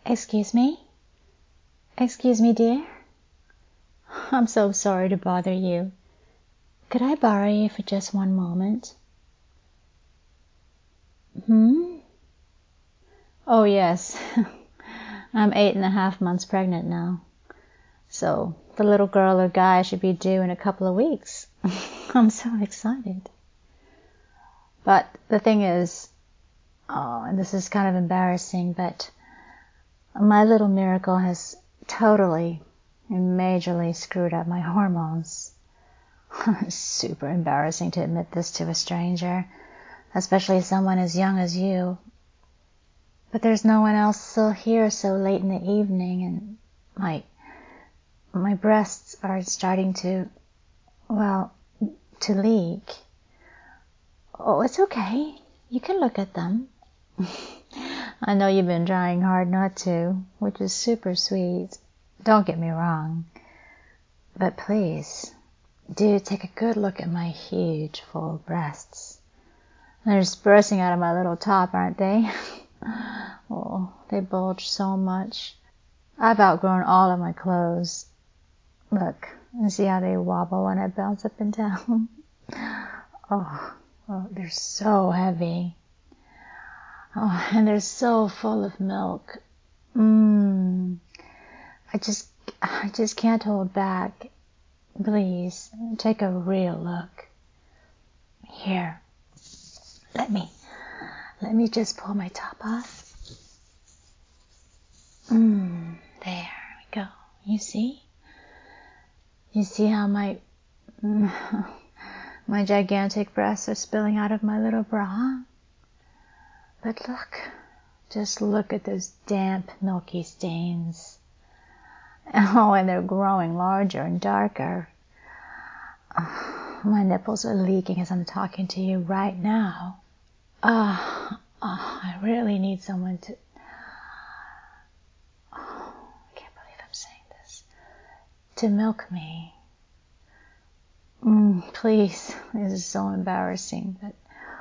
Excuse me? Excuse me, dear? I'm so sorry to bother you. Could I borrow you for just one moment? Oh, yes. I'm 8.5 months pregnant now. So the little girl or guy should be due in a couple of weeks. I'm so excited. But the thing is, and this is kind of embarrassing, but my little miracle has totally and majorly screwed up my hormones. It's super embarrassing to admit this to a stranger, especially someone as young as you. But there's no one else still here so late in the evening, and my breasts are starting to leak. Oh, it's okay. You can look at them. I know you've been trying hard not to, which is super sweet. Don't get me wrong. But please, do take a good look at my huge, full breasts. They're just bursting out of my little top, aren't they? Oh, they bulge so much. I've outgrown all of my clothes. Look, and see how they wobble when I bounce up and down? Oh, they're so heavy. Oh, and they're so full of milk. I just can't hold back. Please, take a real look. Here, let me just pull my top off. There we go. You see? You see how my gigantic breasts are spilling out of my little bra? But look, just look at those damp, milky stains. Oh, and they're growing larger and darker. Oh, my nipples are leaking as I'm talking to you right now. I really need someone to... I can't believe I'm saying this. To milk me. Please, this is so embarrassing, but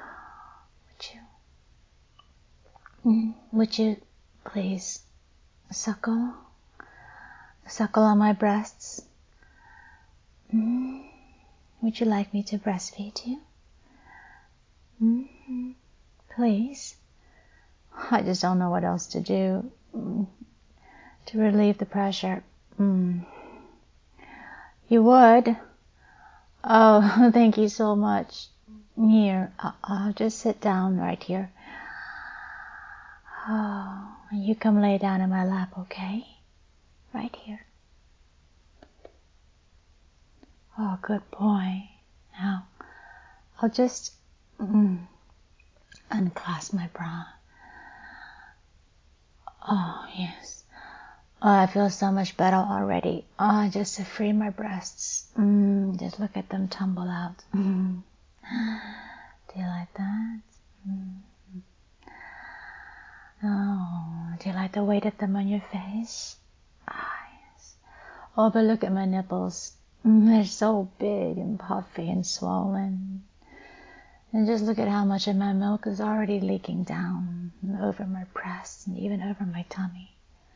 would you please suckle on my breasts? Would you like me to breastfeed you? Please. I just don't know what else to do to relieve the pressure. You would? Oh, thank you so much. Here, I'll just sit down right here. Oh, you come lay down in my lap, okay? Right here. Oh, good boy. Now, I'll just unclasp my bra. Oh, yes. Oh, I feel so much better already. Oh, just to free my breasts. Just look at them tumble out. Do you like that? Oh, do you like the weight of them on your face? Ah, yes. Oh, but look at my nipples. They're so big and puffy and swollen. And just look at how much of my milk is already leaking down over my breasts and even over my tummy.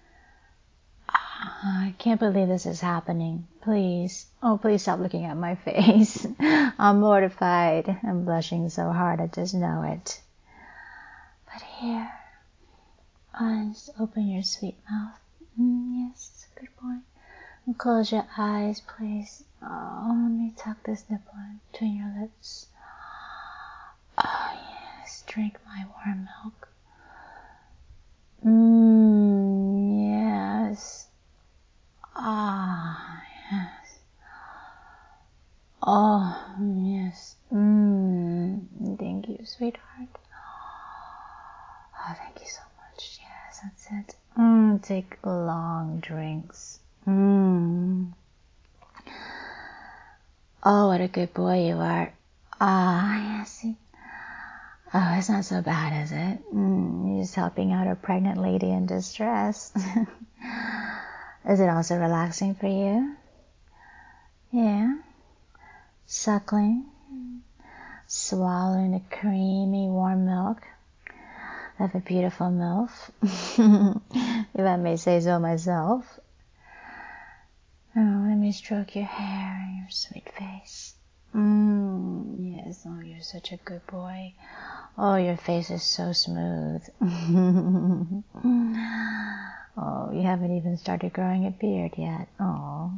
I can't believe this is happening. Please. Oh, please stop looking at my face. I'm mortified. I'm blushing so hard I just know it. But here, just open your sweet mouth. Yes, good boy. And close your eyes, please. Oh, let me tuck this nipple in between your lips. Oh, yes, drink my warm milk. Yes. Ah, yes. Oh, yes. Thank you, sweetheart. Oh, thank you so much. Yes, that's it. Take long drinks. Oh, what a good boy you are. Ah, yes. See? Oh, it's not so bad, is it? You're just helping out a pregnant lady in distress. Is it also relaxing for you? Yeah. Suckling. Swallowing the creamy, warm milk of a beautiful MILF. if I may say so myself. Oh, let me stroke your hair and your sweet face. Yes, oh, you're such a good boy. Oh, your face is so smooth. Oh, you haven't even started growing a beard yet. Oh.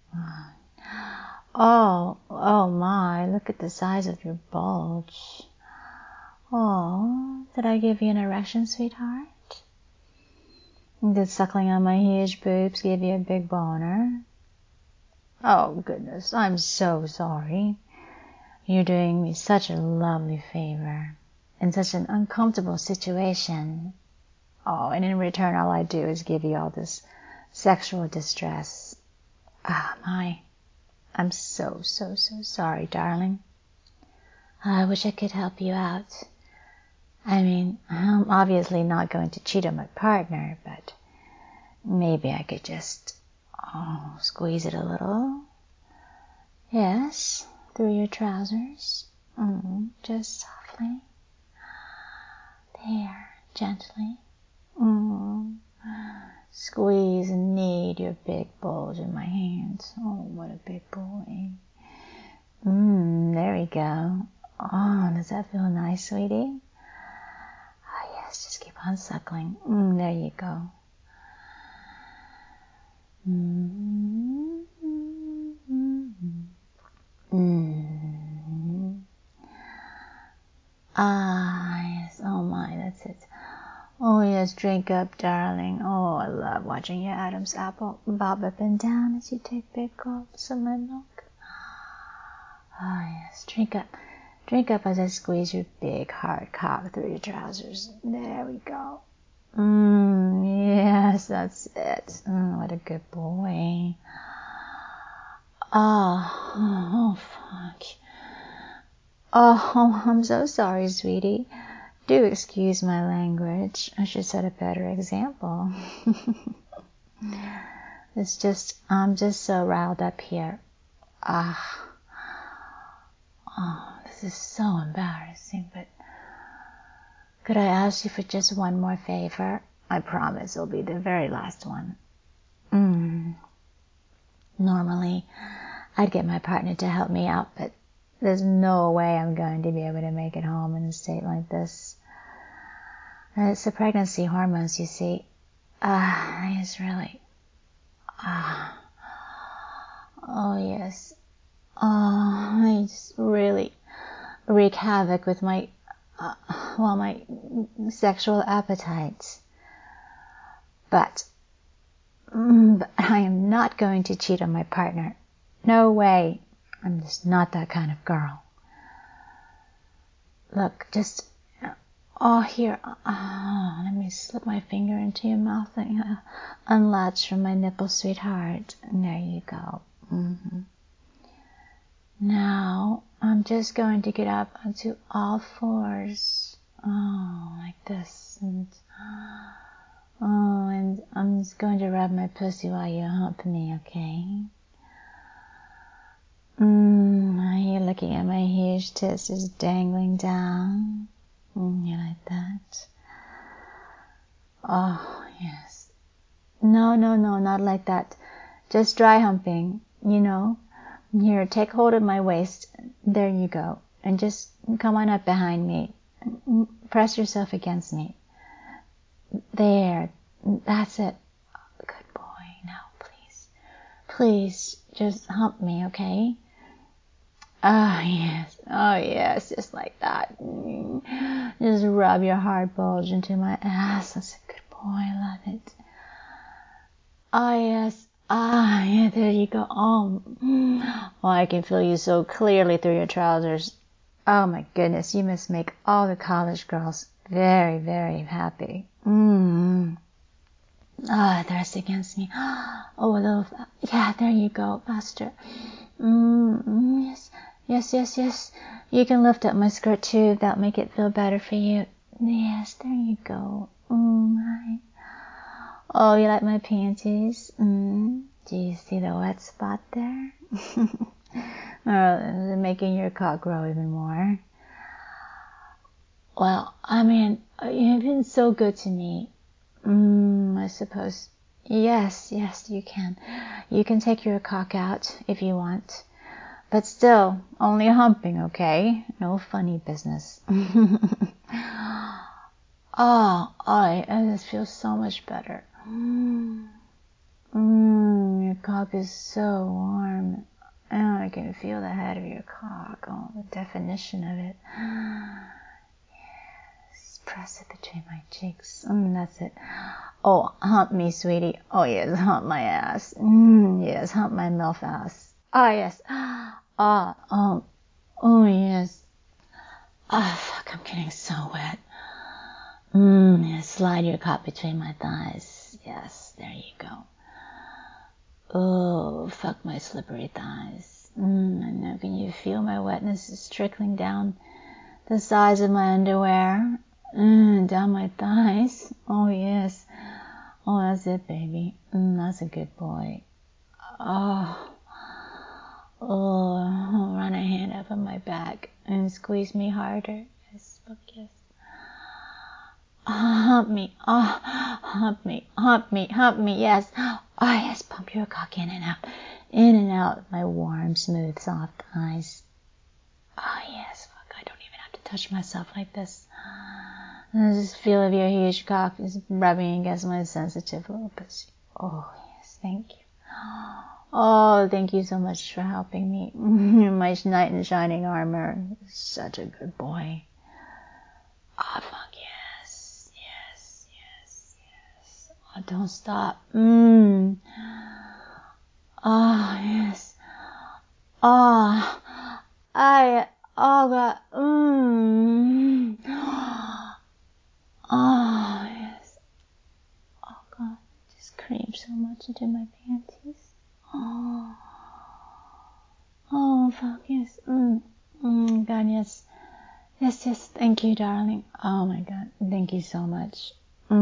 Oh my, look at the size of your bulge. Oh, did I give you an erection, sweetheart? Did suckling on my huge boobs give you a big boner? Oh, goodness, I'm so sorry. You're doing me such a lovely favor in such an uncomfortable situation. Oh, and in return, all I do is give you all this sexual distress. I'm so sorry, darling. I wish I could help you out. I mean, I'm obviously not going to cheat on my partner, but maybe I could just squeeze it a little. Yes, through your trousers. Just softly. There, gently. Squeeze and knead your big bulge in my hands. Oh, what a big boy. There we go. Oh, does that feel nice, sweetie? Oh, yes, just keep on suckling. There you go. Yes, oh my, that's it. Oh yes, drink up, darling. Oh, I love watching your Adam's apple bob up and down as you take big gulps of my milk. Oh yes, drink up. Drink up as I squeeze your big hard cock through your trousers. There we go. Yes, that's it. What a good boy. Oh, fuck. Oh, I'm so sorry, sweetie. Do excuse my language. I should set a better example. I'm just so riled up here. This is so embarrassing, but could I ask you for just one more favor? I promise it'll be the very last one. Normally, I'd get my partner to help me out, but there's no way I'm going to be able to make it home in a state like this. It's the pregnancy hormones, you see. It's really... Oh, yes. I just really wreak havoc with my sexual appetites. But I am not going to cheat on my partner. No way. I'm just not that kind of girl. Look, just... here. Let me slip my finger into your mouth and unlatch from my nipple, sweetheart. And there you go. Now, I'm just going to get up onto all fours. Like this. And I'm just going to rub my pussy while you hump me, okay? You're looking at my huge tits just dangling down. You like that? Oh, yes. No, not like that. Just dry humping, you know. Here, take hold of my waist. There you go. And just come on up behind me. Press yourself against me. There. That's it. Good boy. Now, please. Please, just hump me, okay? Oh, yes, just like that. Just rub your hard bulge into my ass. That's a good boy. I love it. Oh, yes. Yeah, there you go. I can feel you so clearly through your trousers. Oh, my goodness, you must make all the college girls very, very happy. Thirst against me. Oh, a little... Yeah, there you go, faster. Yes. You can lift up my skirt too. That'll make it feel better for you. Yes, there you go. Hi. Oh, you like my panties? Do you see the wet spot there? Making your cock grow even more. Well, I mean, you've been so good to me. I suppose? Yes, you can. You can take your cock out if you want. But still, only humping, okay? No funny business. This feels so much better. Your cock is so warm. Oh, I can feel the head of your cock. Oh, the definition of it. Yes, press it between my cheeks. That's it. Oh, hump me, sweetie. Oh, yes, hump my ass. Yes, hump my MILF ass. Oh, yes. Oh, yes. Oh, fuck, I'm getting so wet. Yes, slide your cock between my thighs. Yes, there you go. Oh, fuck my slippery thighs. I know, can you feel my wetness is trickling down the sides of my underwear? Down my thighs. Oh, yes. Oh, that's it, baby. That's a good boy. Oh, run a hand up on my back and squeeze me harder. Yes, fuck yes. Hump me. Hump me. Yes. Oh, yes. Pump your cock in and out. My warm, smooth, soft thighs. Oh, yes. Fuck, I don't even have to touch myself like this. This feel of your huge cock is rubbing against my sensitive little pussy. Oh, yes. Thank you. Oh, thank you so much for helping me. My knight in shining armor. Such a good boy. Oh, fuck yes. Oh, don't stop. Oh, yes. Oh, God. Oh, yes. Oh, God. Just cream so much into my panties. Oh, fuck yes. God, yes. Yes. Thank you, darling. Oh, my God. Thank you so much.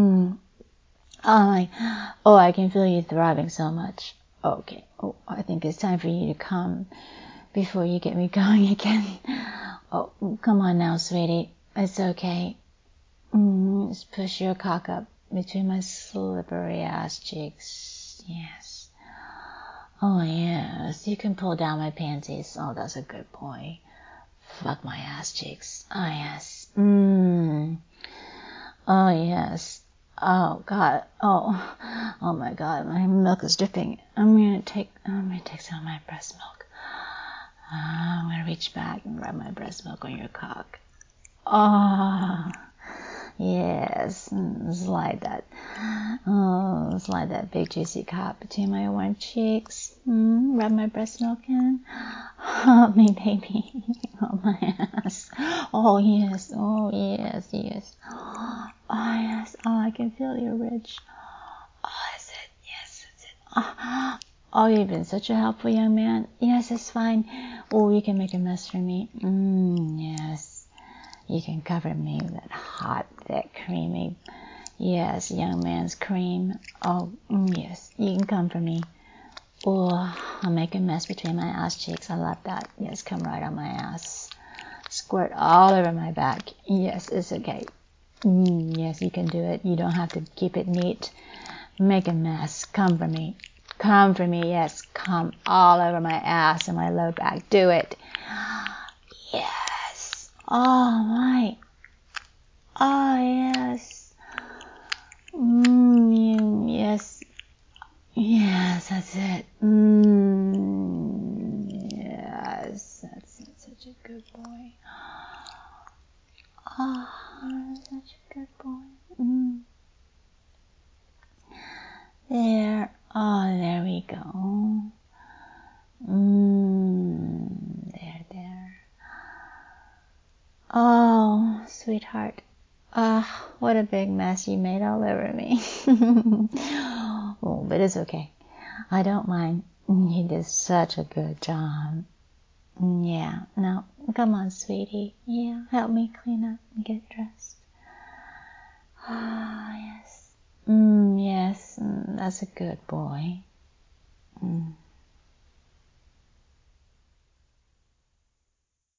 I can feel you throbbing so much. Okay. Oh, I think it's time for you to come before you get me going again. Oh, come on now, sweetie. It's okay. Just push your cock up between my slippery ass cheeks. Yes. Oh, yes. You can pull down my panties. Oh, that's a good boy. Fuck my ass cheeks. Oh, yes. Oh, yes. Oh, God. Oh my God. My milk is dripping. I'm gonna take some of my breast milk. I'm gonna reach back and rub my breast milk on your cock. Oh, yes. Slide that big juicy cock between my warm cheeks. Rub my breast milk in. Help me, baby. Oh, my ass. Oh, yes. Oh, yes. Oh, yes. Oh, I can feel your ridge. Oh, that's it. Yes, that's it. Oh, you've been such a helpful young man. Yes, it's fine. Oh, you can make a mess for me. Yes. You can cover me with that hot, thick, creamy, yes, young man's cream. Oh, yes. You can come for me. Oh, I'll make a mess between my ass cheeks. I love that. Yes, come right on my ass. Squirt all over my back. Yes, it's okay. Yes, you can do it. You don't have to keep it neat. Make a mess. Come for me. Come for me. Yes, come all over my ass and my low back. Do it. Yes. Oh, my. Oh, yes. Yes. Yes, that's it. Yes, that's it. Such a good boy. Oh, such a good boy. There. Oh, there we go. There. Oh, sweetheart. What a big mess you made all over me. Oh, but it's okay. I don't mind. You did such a good job. Yeah. Now, come on, sweetie. Yeah, help me clean up and get dressed. Ah, yes. Yes, that's a good boy.